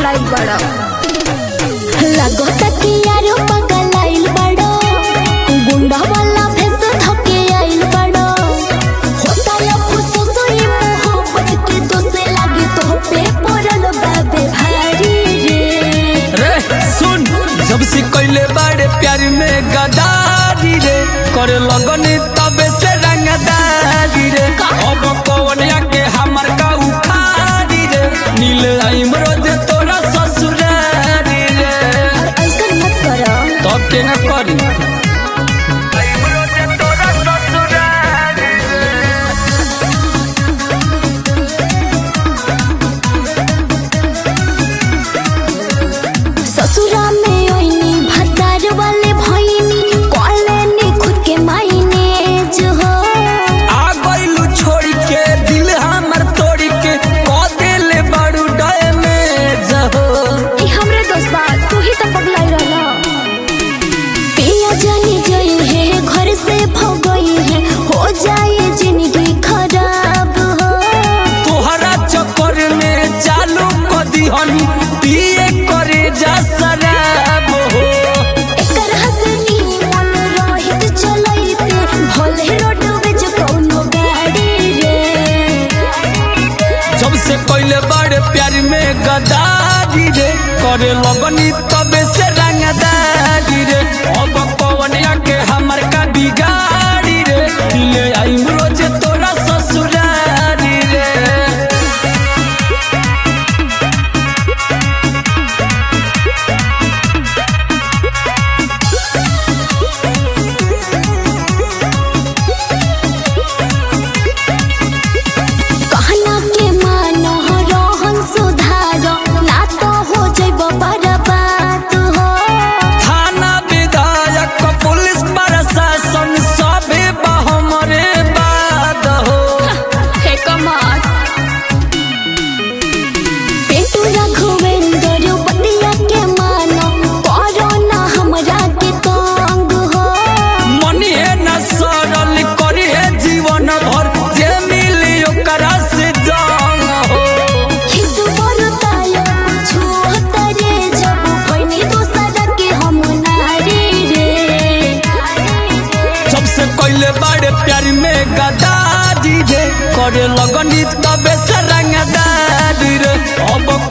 भुलाइल बड़ा लगता कि यारो पगलाइल बड़ा गुंडा वाला भेस धके आइल बड़ा होता या खुशों ये मोहब्बत के तो से लागे तो पे पड़ल बाबे भारी रे सुन जब से कइले बाड़े प्यार में गदारी रे करे लगनी तबे से रंगदारी रे अब कौनिया के हमर का उखाड़ी रे नील आइम रोज तोरा ससुरारी रे ऐसा मत करो तब के न करी ससुरा में ओइनी भतार वाले भइनी कॉलेनी खुद के मायने जो हो आ गइलू छोड़ के दिल हमर तोड़ के क देले बड़ू डैमेज हो ई हमरे दोस्त बा तू ही तो पगलाई रहला पिया जानी गई है घर से भगई है हो जाए जिंदगी खराब हो तोहरा चक्कर में चालू क दिहनी पिए करे जा शराब हो एकर हंसनी मन रहित चलैते भले रोड बेच कोनो गाड़ी रे जब से कइले बड़े प्यार में गदारी रे करे लगनी तबे से रंगदारी रे अब कौनिया के हमर का बिगाड़ी रे दिले आई रोज तोरा ससुरारी रे कहना के मानो रोहन सुधारो ना तो हो जइबो बर्बाद हो थाना विधायक पुलिस प्रशासन सबे हमरे बाद हो हे कमाल पेटू रघुवेंद्र बतिया के मानो करो ना हमरा के तंग हो मनी है न सरल करी है जीवन भर जे मिली ओकरा से जान हो खिस बरताया कुछ तरे जब भइनी दोसरा के हम नारी रे जब से कइले बाड़े प्यार में गदारी रे करे लगनी तबे से रंगदारी रे अब